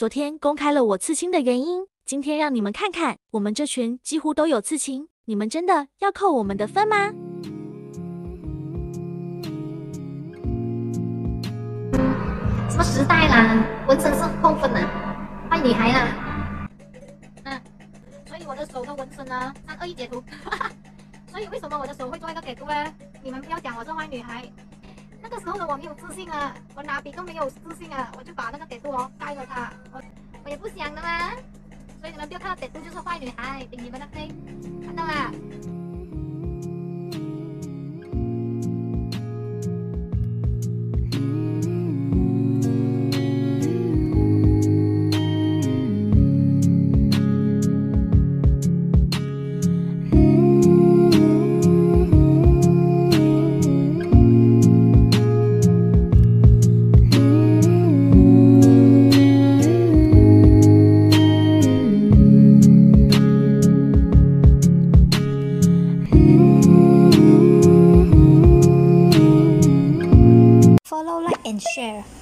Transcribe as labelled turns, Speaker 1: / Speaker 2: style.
Speaker 1: 昨天公开了我刺青的原因，今天让你们看看，我们这群几乎都有刺青，你们真的要扣我们的分吗？
Speaker 2: 什么时代啦？纹身是扣分的，坏女孩啦。所以我的手的纹身呢，321截图。所以为什么我的手会做一个给图呢？你们不要讲我是坏女孩。那个时候的我没有自信啊，我拿笔都没有自信啊，我就把那个给图盖了它。我也不想的嘛。所以你们不要看到给图就是坏女孩，顶你们的肺，看到啦。
Speaker 3: Follow, like and share.